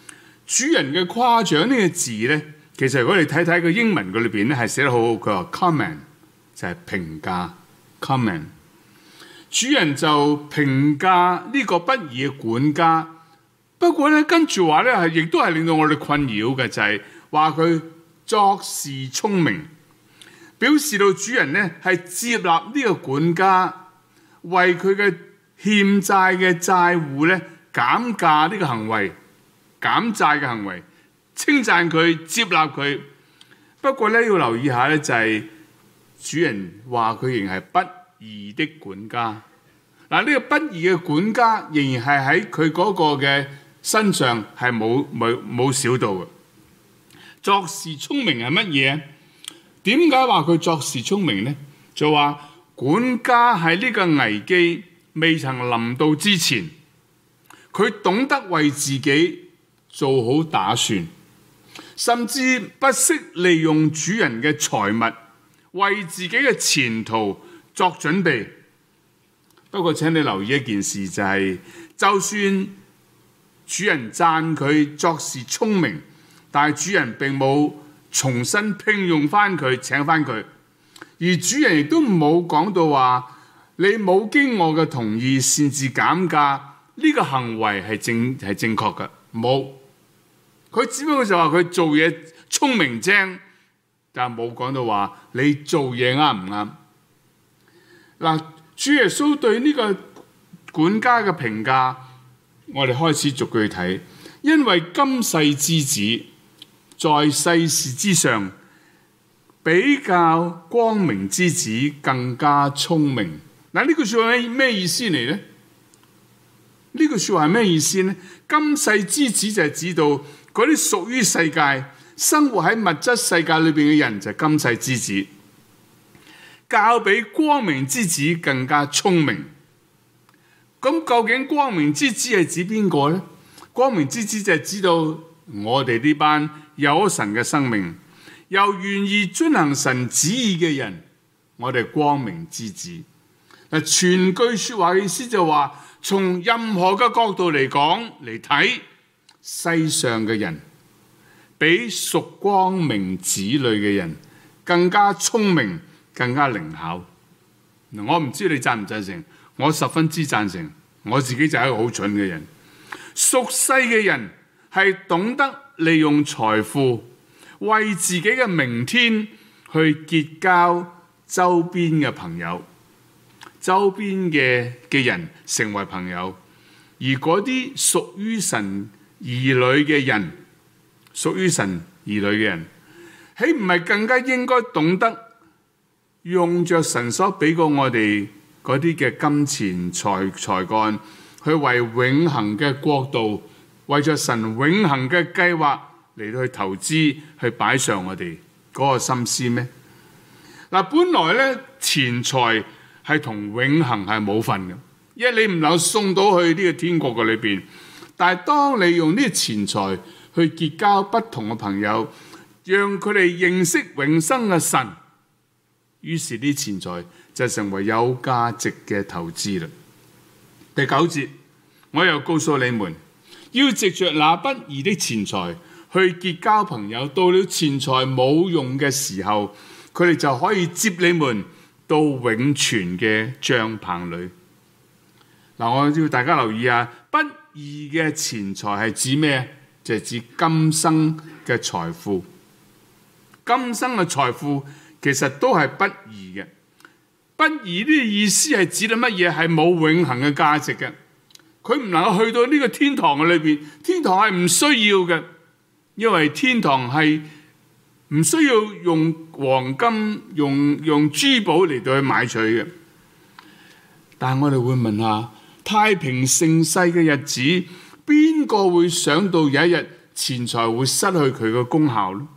主人嘅誇獎呢個字咧，其實如果你睇睇個英文嗰裏邊咧，係寫得好好。佢話 comment 就係評價 comment。主人就評價呢個不義嘅管家。不過咧，跟住話咧亦都係令到我哋困擾嘅，就係話佢作事聰明，表示到主人咧係接納呢個管家，為佢嘅欠債嘅債戶咧減價呢個行為，減債嘅行為，稱讚佢，接納佢。不過咧要留意下咧，就係主人話佢仍係不義的管家。嗱，呢個不義嘅管家仍然係喺佢嗰個嘅身上係冇少到嘅。作事聰明係乜嘢？點解話佢作事聰明呢？就話管家喺呢個危機未曾臨到之前，佢懂得為自己做好打算，甚至不惜利用主人嘅財物，為自己嘅前途作準備。不過請你留意一件事，就係就算主人讚佢作事聰明，但係主人並冇重新聘用翻佢，請翻佢，而主人亦都冇講到話你冇經我嘅同意擅自減價，呢個行為係正確嘅，冇。佢只不過就話佢做嘢聰明精，但係冇講到話你做嘢啱唔啱。嗱，主耶穌對呢個管家嘅評價，我哋開始逐句睇。因為今世之子在世事之上，比較光明之子更加聰明。嗱，呢句說話咩意思嚟呢？呢句說話係咩意思呢？今世之子就係指到嗰啲屬於世界、生活喺物質世界裏邊嘅人，就係今世之子，較比光明之子更加聰明。咁究竟光明之子係指邊個呢？光明之子就係指到我哋呢班有神嘅生命，又願意遵行神旨意嘅人，我哋光明之子。嗱，全句說話嘅意思就話，從任何嘅角度嚟講嚟睇，世上嘅人比屬光明子女嘅人更加聰明，更加靈巧。我唔知你贊唔贊成，我十分之贊成。我自己就係一個好蠢嘅人。屬世嘅人係懂得利用財富，為自己嘅明天去結交周邊嘅朋友，周邊嘅人成為朋友。而嗰啲屬於神兒女嘅人，屬於神兒女嘅人，豈唔係更加應該懂得用着神所俾過我哋嗰啲嘅金錢才幹，去為永恆嘅國度，為着神永恆嘅計劃嚟到去投資，去擺上我哋嗰個心思咩？嗱，本來咧錢財係同永恆係冇份嘅，因為你唔能夠送到去呢個天國嘅裏邊。但係當你用呢個錢財去結交不同嘅朋友，讓佢哋認識永生嘅神，於是呢錢財就成為有價值嘅投資啦。第9節，我又告訴你們，要藉着那不義的錢財去結交朋友，到了錢財冇用嘅時候，佢哋就可以接你們到永存嘅帳棚裏。嗱，我要大家留意下，不義嘅錢財係指咩？就係指今生嘅財富。今生嘅財富其實都係不義嘅。不義呢個意思係指到乜嘢？係冇永恆嘅價值嘅。佢唔能夠去到呢個天堂嘅裏邊，天堂係唔需要嘅，因為天堂係唔需要用黃金、用珠寶嚟到去買取嘅。但係我哋會問下，太平盛世嘅日子，邊個會想到有一日錢財會失去佢嘅功效呢？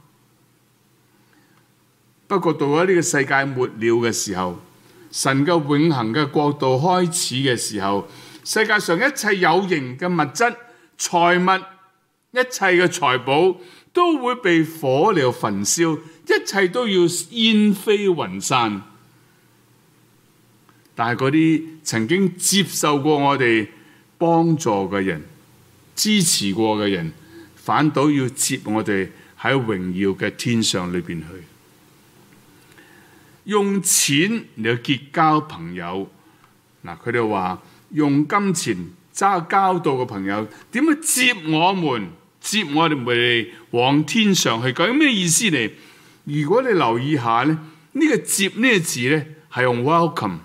不過到咗呢個世界末了嘅時候，神嘅永恆嘅國度開始嘅時候，世界上一切有形嘅物質、財物、一切嘅財寶都會被火燎焚燒，一切都要煙飛雲散。但係嗰啲曾經接受過我哋幫助嘅人、支持過嘅人、 反倒要接我哋喺榮耀嘅天上裏邊去。用錢嚟結交朋友，嗱，佢哋話用金錢交到嘅朋友，點樣接我哋咪往天上去？究竟咩意思嚟？如果你留意下咧，呢個接呢個字咧係用 welcome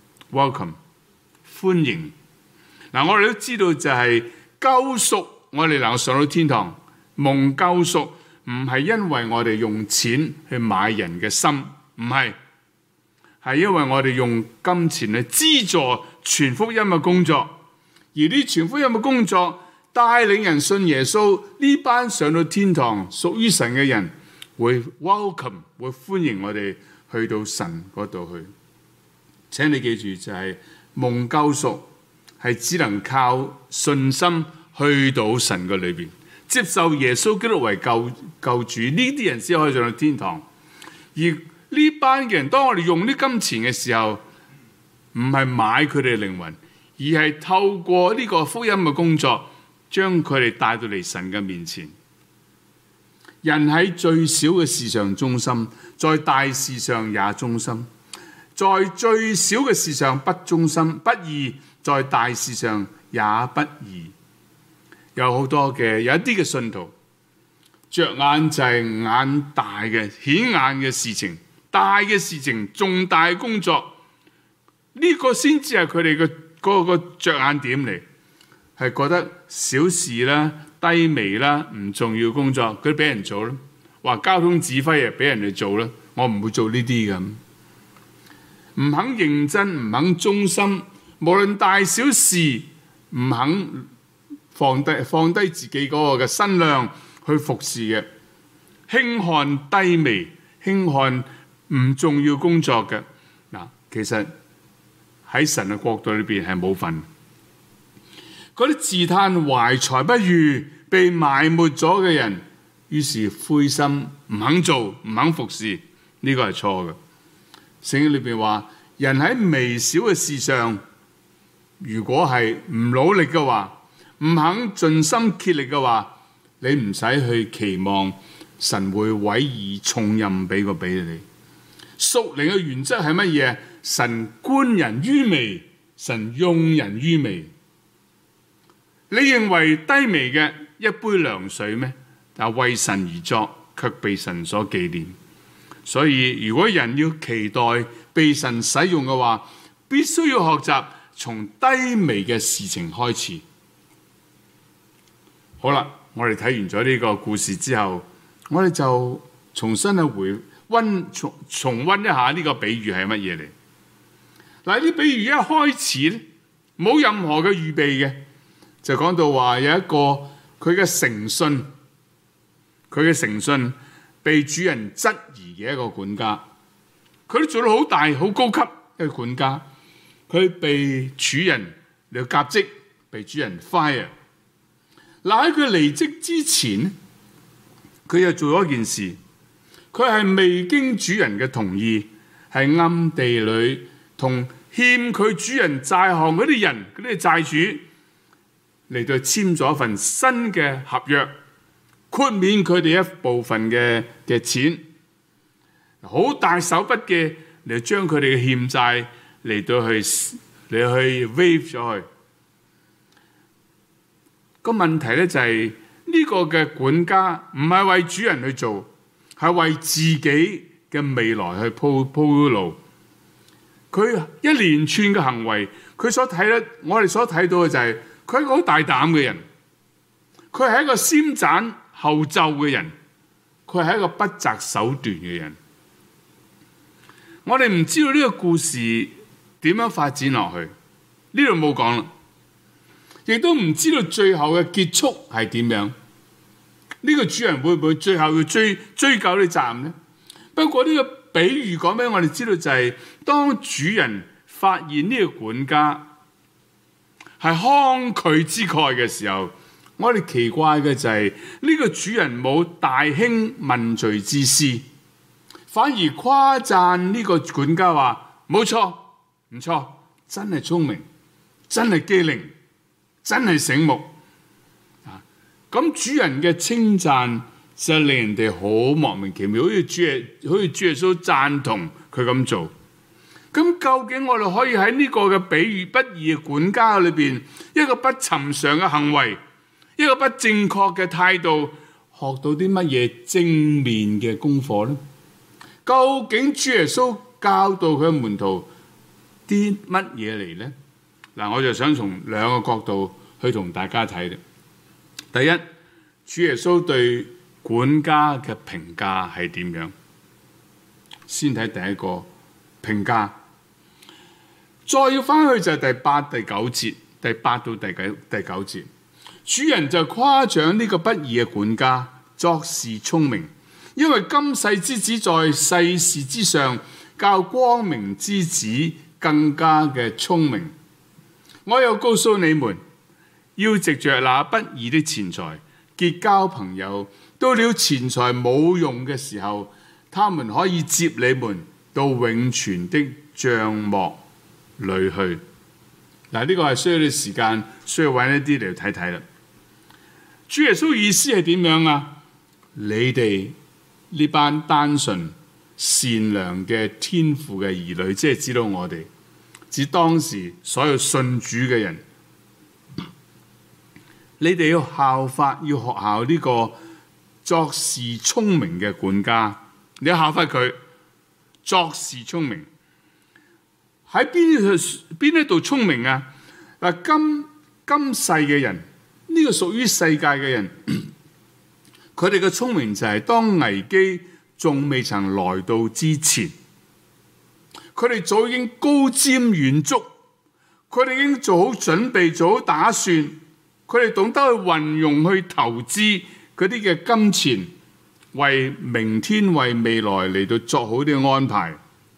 歡迎。嗱，我哋都知道就係救贖，我哋能夠上到天堂，蒙救贖唔係因為我哋用錢去買人嘅心，唔係，係因為我哋用金錢去資助傳福音嘅工作，而呢傳福音嘅工作帶領人信耶穌，呢班上到天堂屬於神嘅人會 welcome 會歡迎我哋去到神嗰度去。請你記住，就係蒙救贖係只能靠信心去到神嘅裏邊，接受耶穌基督為救主，呢啲人先可以上到天堂。而呢班嘅人，當我哋用啲金錢嘅時候，唔係買佢哋嘅靈魂，而係透過呢個福音嘅工作，將佢哋帶到嚟神嘅面前。人喺最小嘅事上忠心，在大事上也忠心；在最小嘅事上不忠心不義，在大事上也不義。有好多嘅有一啲嘅信徒，着眼就係眼大嘅顯眼嘅事情。大嘅事情，重大嘅工作，呢個先至係佢哋嘅嗰個着眼點嚟，係覺得小事啦、低微啦、唔重要工作，佢俾人做啦。話交通指揮啊，俾人哋做啦，我唔會做呢啲咁。唔肯認真，唔肯忠心，無論大小事，唔肯放低自己嗰個嘅身量去服侍嘅，輕看低微，輕看唔重要工作嘅。嗱，其實喺神嘅國度裏邊係冇份。嗰啲自嘆懷才不遇、被埋沒咗嘅人，於是灰心，唔肯做，唔肯服侍，呢個係錯嘅。聖經裏邊話，人喺微小嘅事上，如果係唔努力嘅話，唔肯盡心竭力嘅話，你唔使去期望神會委以重任俾你。屬靈嘅原則係乜嘢？神觀人於微，神用人於微。你認為低微嘅一杯涼水咩？但為神而作，卻被神所紀念。所以如果人要期待被神使用嘅話，必須要學習從低微嘅事情開始。好啦，我哋睇完咗呢個故事之後，我哋就重新去重溫一下呢個比喻係乜嘢嚟。嗱，呢比喻一開始咧，冇任何嘅預備嘅，就講到話有一個佢嘅誠信被主人質疑嘅一個管家，佢都做到好大好高級一個管家，佢被主人嚟革職，被主人 fire。嗱，喺佢離職之前，佢又做咗一件事。佢係未經主人嘅同意，係暗地裏同欠佢主人債項嗰啲人、嗰啲債主嚟到簽咗一份新嘅合約，豁免佢哋一部分嘅錢，好大手筆嘅嚟將佢哋嘅欠債嚟到去 waive 咗去。個問題咧就係呢個嘅管家唔係為主人去做，係為自己嘅未來去鋪路。佢一連串嘅行為，我哋所睇到嘅就係佢係一個好大膽嘅人，佢係一個先斬後奏嘅人，佢係一個不擇手段嘅人。我哋唔知道呢個故事點樣發展落去，呢度冇講啦，亦都唔知道最後嘅結束係點樣。呢個主人會唔會最後要追究啲責任呢？不過呢個比喻講俾我哋知道就係，當主人發現呢個管家係慷慨之慨嘅時候，我哋奇怪嘅就係呢個主人冇大興問罪之師，反而誇讚呢個管家話冇錯，唔錯，真係聰明，真係機靈，真係醒目。 咁主人嘅稱讚就令人哋好莫名其妙，好似主耶穌贊同佢咁做。咁究竟我哋可以喺呢個嘅比喻不義嘅管家裏邊，一個不尋常嘅行為，一個不正確嘅態度，學到啲乜嘢正面嘅功課呢？究竟主耶穌教導佢嘅門徒啲乜嘢嚟呢？嗱，我就想從兩個角度去同大家睇。第一，主耶穌對管家嘅評價係點樣？先睇第一個評價。再要翻去就係第八、第九節，第八到第九節，主人就誇獎呢個不義嘅管家作事聰明，因為今世之子在世事之上，較光明之子更加嘅聰明。我又告訴你們，要藉着那不義的錢財結交朋友，到了錢財冇用嘅時候，他們可以接你們到永存的帳幕裏去。嗱，呢個係需要啲時間，需要揾一啲嚟睇睇啦。主耶穌意思係點樣啊？你哋呢班單純善良嘅天父嘅兒女，即係指到我哋，指當時所有信主嘅人，你哋要效法，要學效呢個作事聰明嘅管家，你要效法佢作事聰明。喺邊一度聰明啊？嗱，今世嘅人，呢個屬於世界嘅人，佢哋嘅聰明就係當危機仲未曾來到之前，佢哋早已經高瞻遠矚，佢哋已經做好準備，做好打算，佢哋懂得去運用、去投資嗰啲嘅金錢，為明天、為未來嚟到作好啲安排。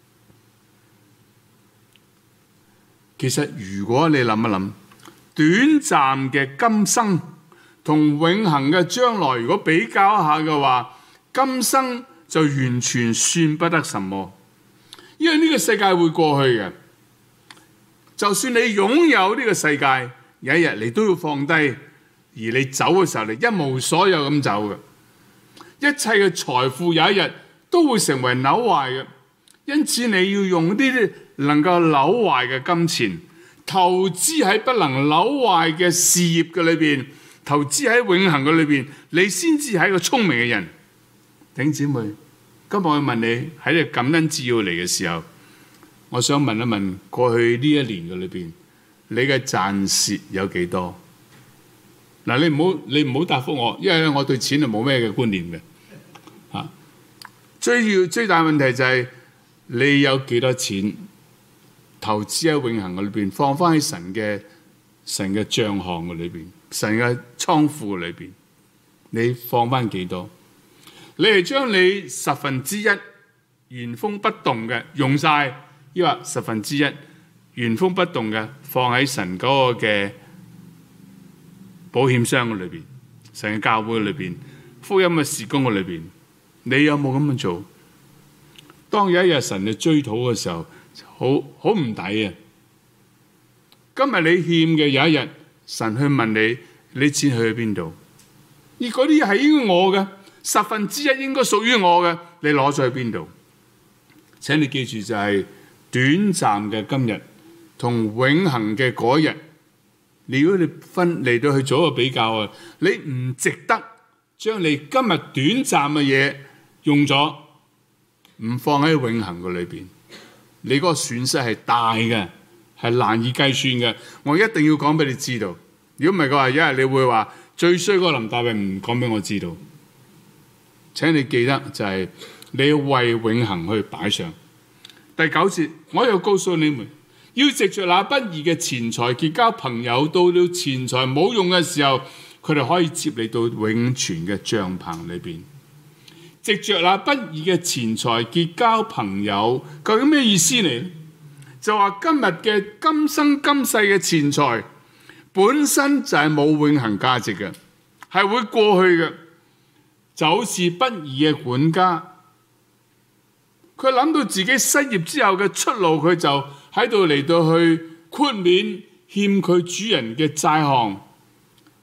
其實如果你諗一諗，短暫嘅今生同永恆嘅將來，如果比較一下嘅話，今生就完全算不得什麼，因為呢個世界會過去嘅。就算你擁有呢個世界，有一日你都要放低，而你走嘅時候，你一無所有咁走嘅。一切嘅財富有一日都會成為朽壞嘅，因此你要用呢啲能夠朽壞嘅金錢，投資喺不能朽壞嘅事業嘅裏邊，投資喺永恆嘅裏邊，你先至係一個聰明嘅人。弟兄姊妹，今日我問你喺你感恩節要嚟嘅時候，我想問一問，過去呢一年嘅裏邊，你嘅賺蝕有幾多？嗱，你唔好答覆我，因為我對錢係冇咩嘅觀念嘅。嚇，最大問題就係你有幾多錢投資喺永恆嘅裏邊，放翻喺神嘅帳項嘅裏邊，神嘅倉庫裏邊，你放翻幾多？你係將你1/10原封不動嘅用晒，抑或1/10原封不動嘅放喺神嗰個嘅保險箱嘅裏邊，神嘅教會裏邊，福音嘅事工嘅裏邊，你有冇咁樣做？當有一日神去追討嘅時候，好唔抵啊！今日你欠嘅，有一日神去問你，你錢去邊度？而嗰啲係應該我嘅1/10應該屬於我嘅，你攞咗去邊度？請你記住，就係短暫嘅今日同永恆嘅嗰日。如果你嚟到去做一個比較啊，你唔值得將你今日短暫嘅嘢用咗，唔放喺永恆嘅裏邊，你嗰個損失係大嘅，係難以計算嘅。我一定要講俾你知道，如果唔係嘅話，一日你會話最衰嗰個林大衛唔講俾我知道。請你記得就係你要為永恆去擺上。第9節，我又告訴你們，要藉着那不義嘅錢財結交朋友，到了錢財冇用嘅時候，佢哋可以接你到永存嘅帳篷裏邊。藉着那不義嘅錢財結交朋友，究竟咩意思嚟？就話今日嘅今生今世嘅錢財本身就係冇永恆價值嘅，係會過去嘅。就好似不義嘅管家，佢諗到自己失業之後嘅出路，佢就喺度嚟到去豁免欠佢主人嘅債項。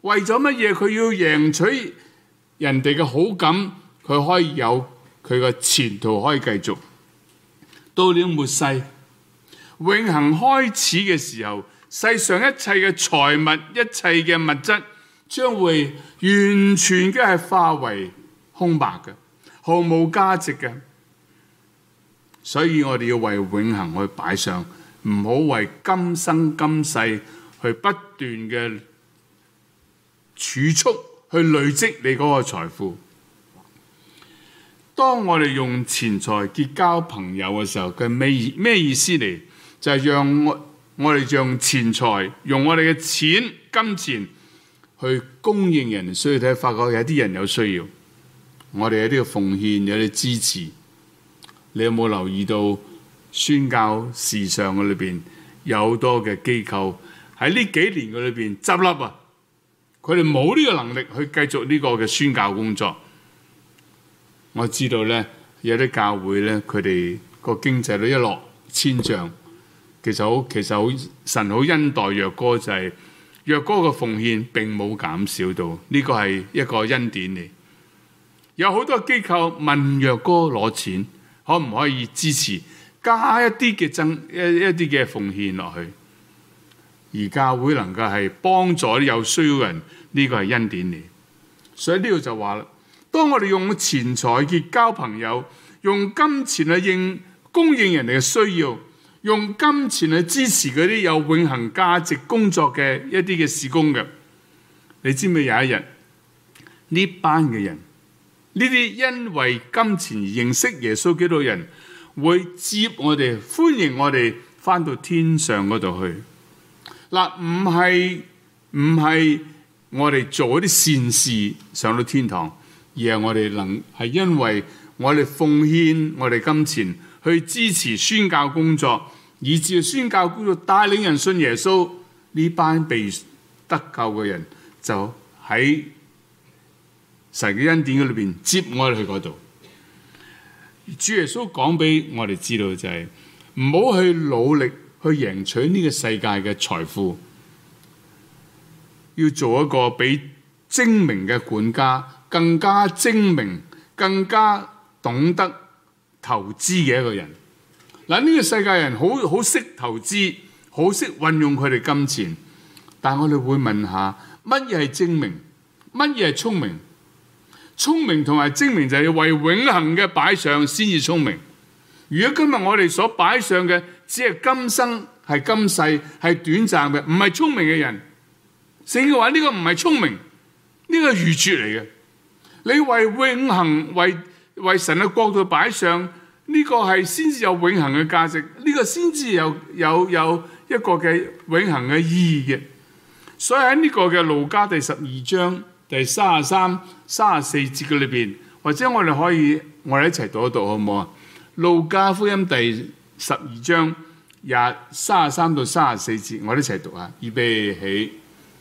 為咗乜嘢？佢要贏取人哋嘅好感，佢可以有佢嘅前途可以繼續。到了末世，永恆開始嘅時候，世上一切嘅財物、一切嘅物質將會完全嘅係化為空白嘅，毫無價值嘅。所以我哋要為永恆去擺上，唔好為今生今世去不斷嘅儲蓄去累積你嗰個財富。當我哋用錢財結交朋友嘅時候，佢咩意思嚟？就係讓我哋用錢財，用我哋嘅錢、金錢去供應人。所以睇發覺有啲人有需要，我哋有啲嘅奉獻，有啲支持。你有冇留意到宣教時尚嘅裏邊有好多嘅機構喺呢幾年嘅裏邊執笠啊？佢哋冇呢個能力去繼續呢個嘅宣教工作。我知道咧，有啲教會咧，佢哋個經濟都一落千丈。其實好神好恩待若哥，就係若哥嘅奉獻並冇減少到，呢個係一個恩典嚟。有好多機構問若哥攞錢，可唔可以支持加一啲嘅奉獻落去，而教會能夠係幫助啲有需要人，呢個係恩典嚟。所以呢度就話啦，當我哋用錢財結交朋友，用金錢去供應人哋嘅需要，用金錢去支持嗰啲有永恆價值工作嘅一啲嘅事工嘅，你知唔知有一日呢班嘅人，呢啲因為金錢而認識耶穌基督嘅人，會接我哋，歡迎我哋返到天上嗰度去。嗱，唔係我哋做一啲善事上到天堂，而係我哋係因為我哋奉獻我哋金錢去支持宣教工作，以至宣教工作帶領人信耶穌，呢班被得救嘅人就喺神嘅恩典裏邊接我哋去嗰度。主耶穌講俾我哋知道就係唔好去努力去贏取呢個世界嘅財富，要做一個比精明嘅管家，更加精明、更加懂得投資嘅一個人。嗱，呢個世界人好識投資，好識運用佢哋金錢，但我哋會問下，乜嘢係精明？乜嘢係聰明？聰明同埋精明就係為永恆嘅擺上先至聰明。如果今日我哋所擺上嘅只係今生、係今世、係短暫嘅，唔係聰明嘅人，聖經話呢個唔係聰明，呢個係愚拙嚟嘅。你為永恆、為神嘅國度擺上呢個係先至有永恆嘅價值，呢個先至有一個嘅永恆嘅意義嘅。所以喺呢個嘅路加第12章第33、34節嘅裏邊，或者我哋一齊讀一讀好唔好啊？路加福音第12章33到34節，我哋一齊讀下。預備起。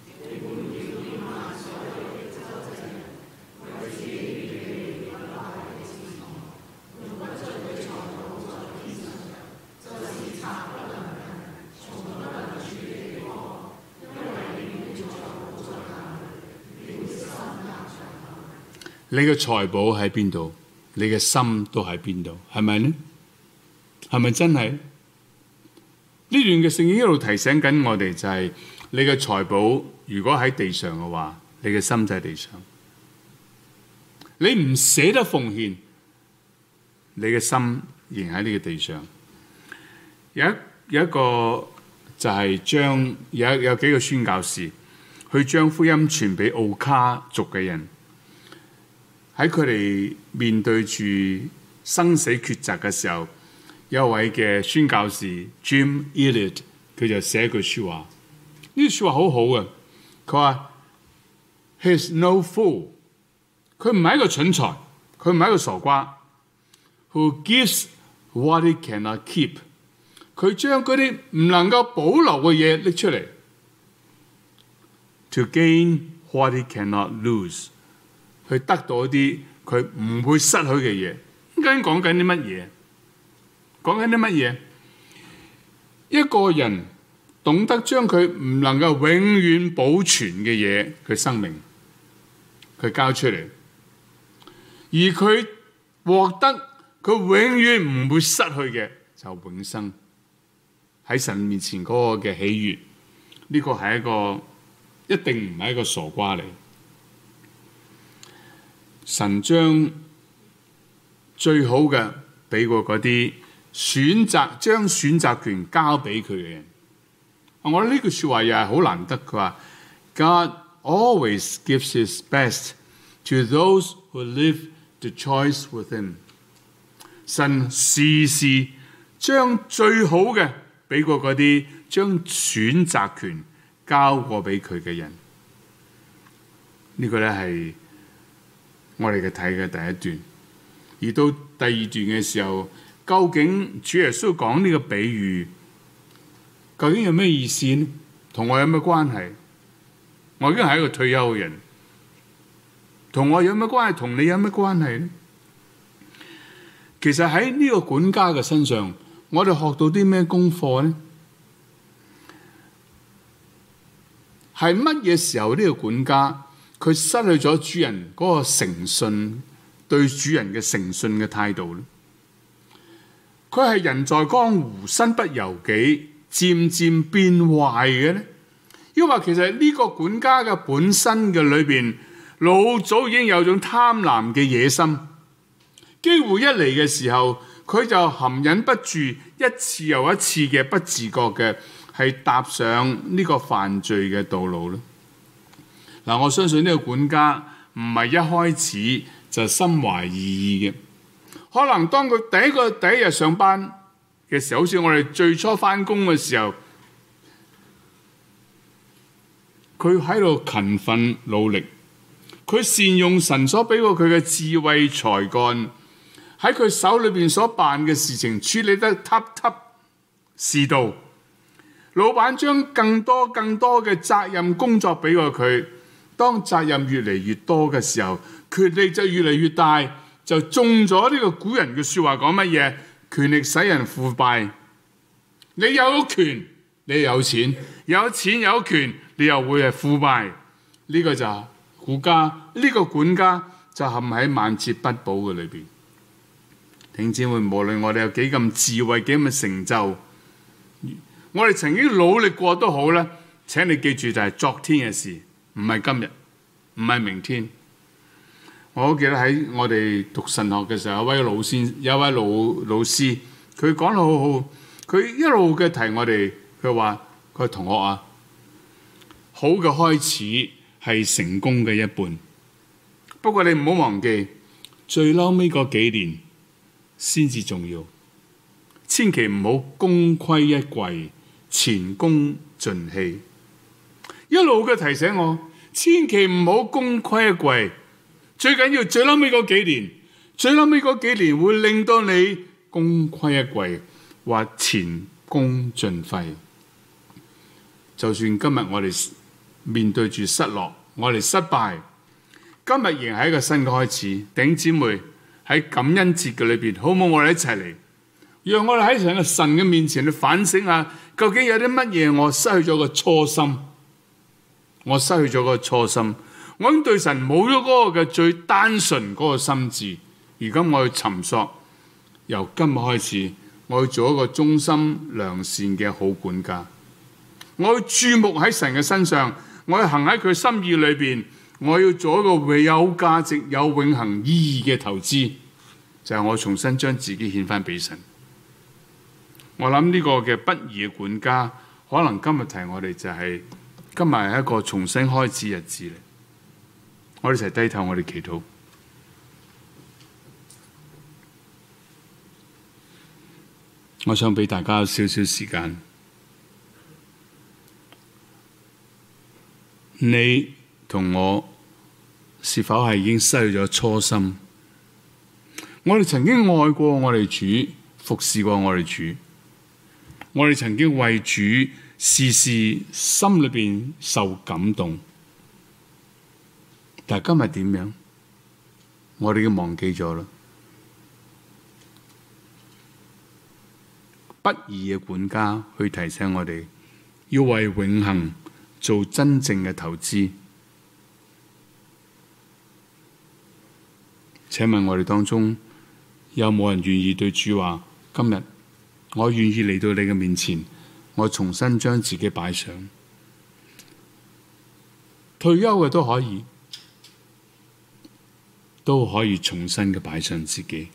你嘅財寶喺邊度，你嘅心都喺邊度，係咪呢？係咪真係？呢段嘅聖經一路提醒緊我哋，就係你嘅財寶如果喺地上嘅話，你嘅心就喺地上。你唔捨得奉獻，你嘅心仍喺呢個地上。有一個就係有幾個宣教士去將福音傳俾奧卡族嘅人。喺佢哋面對住生死抉擇嘅時候，有一位嘅宣教士 Jim Elliot， 佢就寫一句説話，呢句説話好好嘅。佢話 ：He's no fool， 佢唔係一個蠢材，佢唔係一個傻瓜。Who gives what he cannot keep， 佢將嗰啲唔能夠保留嘅嘢拎出嚟 ，to gain what he cannot lose。去得到一啲佢唔會失去嘅嘢。究竟講緊啲乜嘢？講緊啲乜嘢？一個人懂得將佢唔能夠永遠保存嘅嘢，佢生命，佢交出嚟，而佢獲得佢永遠唔會失去嘅就永生，喺神面前嗰個嘅喜悅，呢個係一定唔係一個傻瓜嚟。神將最好嘅俾過嗰啲將選擇權交俾佢嘅人。我覺得呢句說話又係好難得。佢話 God always gives his best to those who leave the choice with him。 神時時將最好嘅俾過嗰啲將選擇權交過俾佢嘅人。呢個咧係我哋嘅睇嘅第一段。而到第二段嘅時候，究竟主耶穌講呢個比喻究竟有咩意思呢？同我有咩關係？我已經係一個退休嘅人，同我有咩關係？同你有咩關係呢？其實喺呢個管家嘅身上，我哋學到啲咩功課呢？係乜嘢時候呢個管家佢失去咗主人嗰個誠信，對主人嘅誠信嘅態度呢？佢係人在江湖，身不由己，漸漸變壞嘅呢？因為其實呢個管家嘅本身嘅裏邊，老早已經有種貪婪嘅野心，機會一嚟嘅時候，佢就含忍不住，一次又一次嘅不自覺嘅係踏上呢個犯罪嘅道路咯。嗱，我相信呢個管家唔係一開始就心懷異意嘅，可能當佢第一日上班嘅時候，好似我哋最初返工嘅時候，佢喺度勤奮努力，佢善用神所俾過佢嘅智慧才幹，喺佢手裏邊所辦嘅事情處理得恰恰是道。老闆將更多嘅責任工作俾過佢，當責任越嚟越多嘅時候，權力就越嚟越大，就中咗呢個古人嘅說話講乜嘢？權力使人腐敗。你有權，你有錢，有錢有權，你又會係腐敗。呢個就係呢個管家就陷喺萬劫不保嘅裏邊。弟兄姊妹，無論我哋有幾咁智慧，幾咁成就，我哋曾經努力過都好啦，請你記住就係昨天嘅事，唔係今日，唔係明天。我好記得喺我哋讀神學嘅時候，有位老師，佢講得好好，佢一路嘅提我哋，佢話佢同學啊，好嘅開始係成功嘅一半，不過你唔好忘記最嬲尾嗰幾年先至重要，千祈唔好功虧一簣，前功盡棄。一路嘅提醒我，千祈唔好功虧一簣，最緊要最嬲尾嗰幾年，最嬲尾嗰幾年會令到你功虧一簣，或前功盡廢。就算今日我哋面對住失落，我哋失敗，今日仍係一個新嘅開始。弟兄姊妹，喺感恩節嘅裏邊，好唔好？我哋一齊嚟，讓我哋喺神嘅面前去反省下，究竟有啲乜嘢我失去咗個初心？我失去咗個初心，我已經對神冇咗嗰個嘅最單純嗰個心志。而家我去尋索，由今日開始，我要做一個忠心良善嘅好管家。我要注目喺神嘅身上，我要行喺佢心意裏邊，我要做一個有價值、有永恆意義嘅投資，就係我重新將自己獻翻俾神。我諗呢個嘅不義嘅管家，可能今日提我哋就係今日係一個重新開始日子嚟。我哋一齊低頭，我哋祈禱。我想俾大家少少時間。你同我是否係已經失去咗初心？我哋曾經愛過我哋主，服侍過我哋主，我哋曾經為主事事心裏邊受感動，但係今日點樣？我哋已經忘記咗啦。不義嘅管家去提醒我哋， 要為永恆做真正嘅投資。請問我哋當中有冇人願意對主話：今日我願意嚟到你嘅面前，我重新將自己擺上。退休嘅都可以重新嘅擺上自己。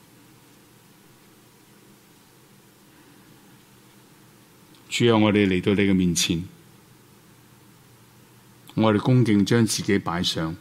主啊，我哋嚟到你嘅面前，我哋恭敬將自己擺上，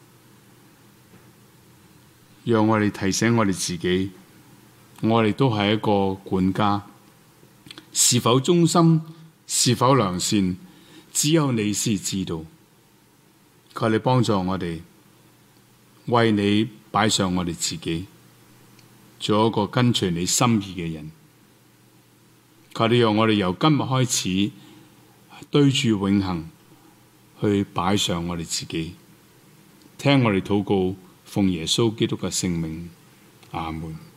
讓我哋提醒我哋自己，我哋都係一個管家，是否忠心，是否良善，只有你先知道。求你幫助我哋，為你擺上我哋自己，做一個跟隨你心意嘅人。求你讓我哋由今日開始對住永恆去擺上我哋自己，聽我哋禱告，奉耶穌基督嘅聖名，阿門。